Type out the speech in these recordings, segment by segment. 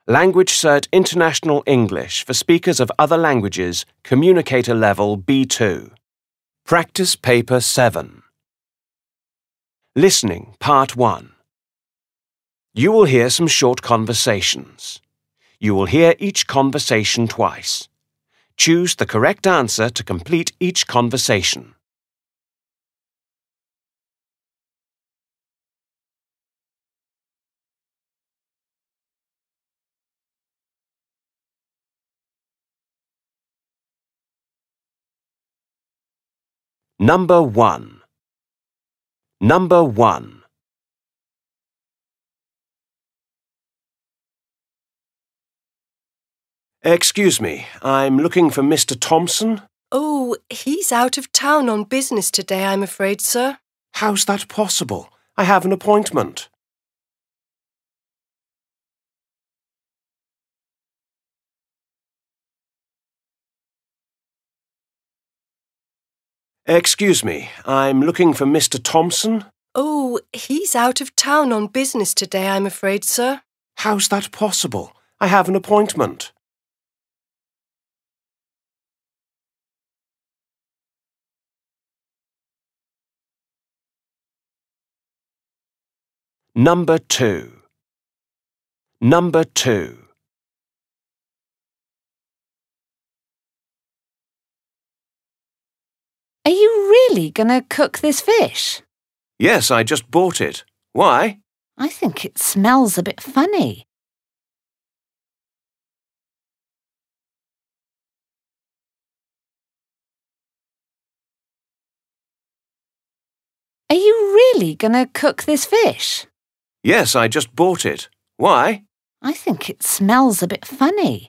Language Cert International English for speakers of other languages, Communicator Level B2. Practice Paper 7. Listening, Part 1. You will hear some short conversations. You will hear each conversation twice. Choose the correct answer to complete each conversation. Number 1. Number 1. Excuse me, I'm looking for Mr. Thompson. Oh, he's out of town on business today, I'm afraid, sir. How's that possible? I have an appointment. Excuse me, I'm looking for Mr. Thompson. Oh, he's out of town on business today, I'm afraid, sir. How's that possible? I have an appointment. Number 2. Number 2. Are you really going to cook this fish? Yes, I just bought it. Why? I think it smells a bit funny. Are you really going to cook this fish? Yes, I just bought it. Why? I think it smells a bit funny.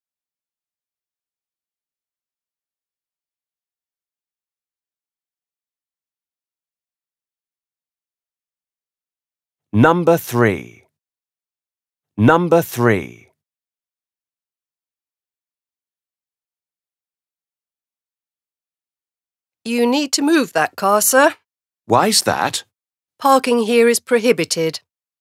Number 3. Number 3. You need to move that car, sir. Why's that? Parking here is prohibited.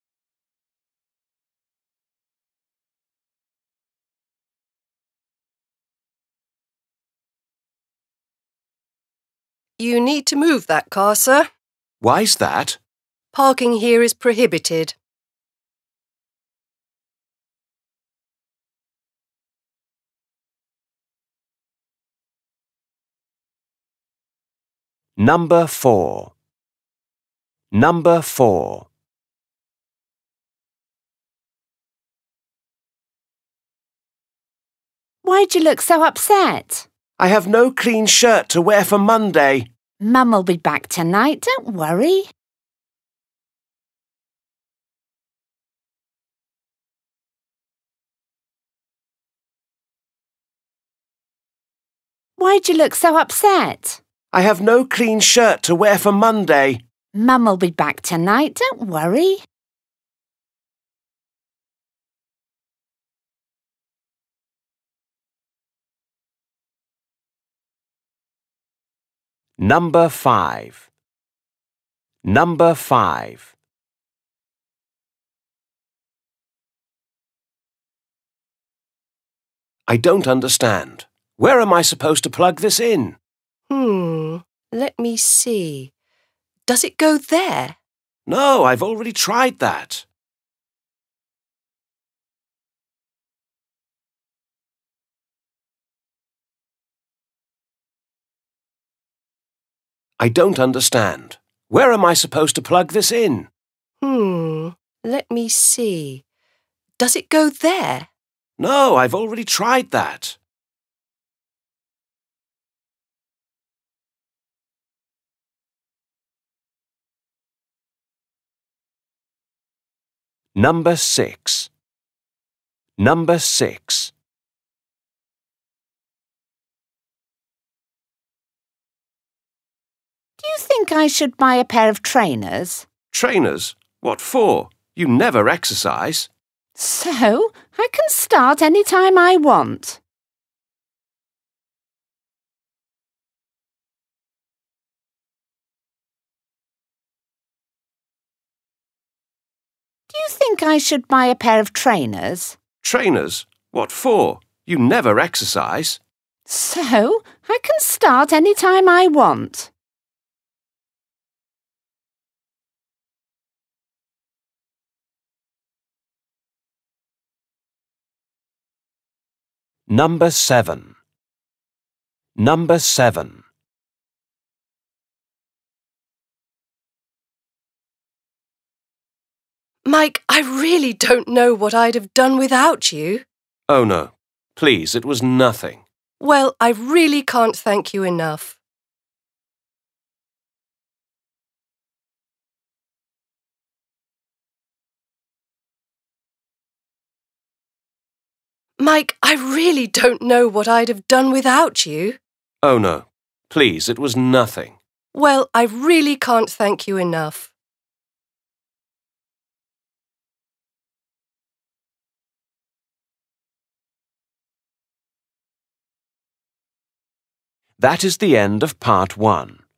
You need to move that car, sir. Why's that? Parking here is prohibited. Number 4. Number 4. Why'd you look so upset? I have no clean shirt to wear for Monday. Mum will be back tonight, don't worry. Why'd you look so upset? I have no clean shirt to wear for Monday. Mum will be back tonight, don't worry. Number 5. Number 5. I don't understand. Where am I supposed to plug this in? Let me see. Does it go there? No, I've already tried that. I don't understand. Where am I supposed to plug this in? Let me see. Does it go there? No, I've already tried that. Number 6. Number 6. Do you think I should buy a pair of trainers? Trainers? What for? You never exercise. So, I can start any time I want. Do you think I should buy a pair of trainers? Trainers? What for? You never exercise. So, I can start any time I want. Number 7. Number 7. Mike, I really don't know what I'd have done without you. Oh no, please, it was nothing. Well, I really can't thank you enough. Mike, I really don't know what I'd have done without you. Oh no, please, it was nothing. Well, I really can't thank you enough. That is the end of part 1.